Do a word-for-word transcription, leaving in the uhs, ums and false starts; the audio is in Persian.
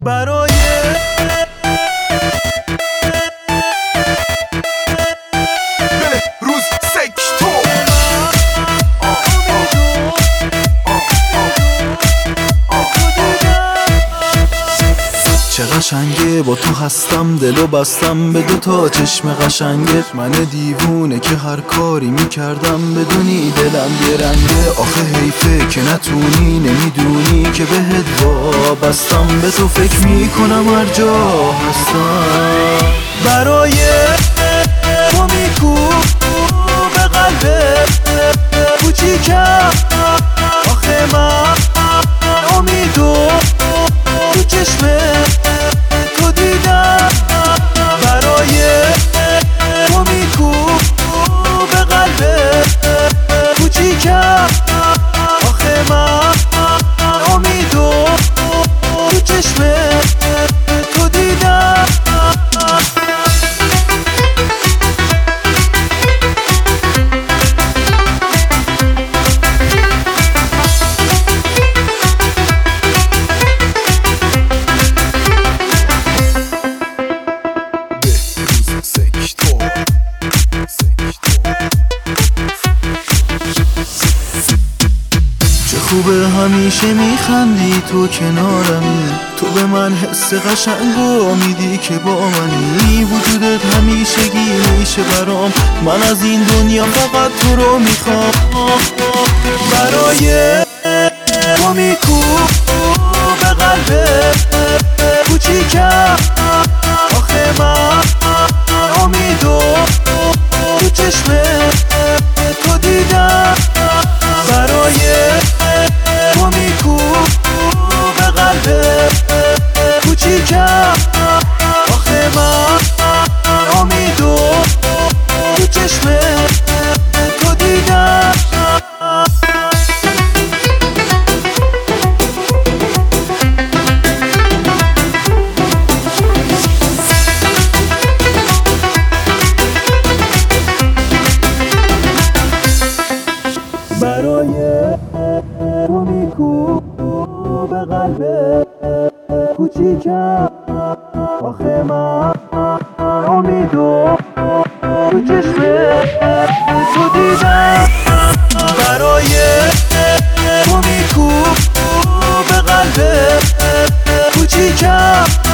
برای روز سکتور چه قشنگه با تو هستم، دلو بستم به دو تا چشم قشنگت. من دیوونه که هر کاری میکردم بدونی دلم یه رنگه. آخه حیفه که نتونی، نمیدونی که بهت وابستم. به تو فکر میکنم هر جا هستم. برای تو میکوب به قلب کوچیکم. آخه من امیدو تو چشم تو دیدم. برای تو میکوب به قلب کوچیکم. آخه من امیدو تو چشم تو دیدم. خوبه همیشه میخندی تو کنارمی. تو به من حس قشنگو میدی که با منی. وجودت همیشگی میشه برام. من از این دنیا فقط تو رو میخوام. برای تو میکوب به قلب کوچیکم. آخه من امیدو تو چشم تو دیدم. برای تو میکوب به قلب کوچیکم. آخه من امیدو تو چشم تو دیدم. برای تو میکوب به قلب کوچیکم. آخه من امیدو تو چشم تو دیدم. برای تو میکوب به قلب کوچیکم.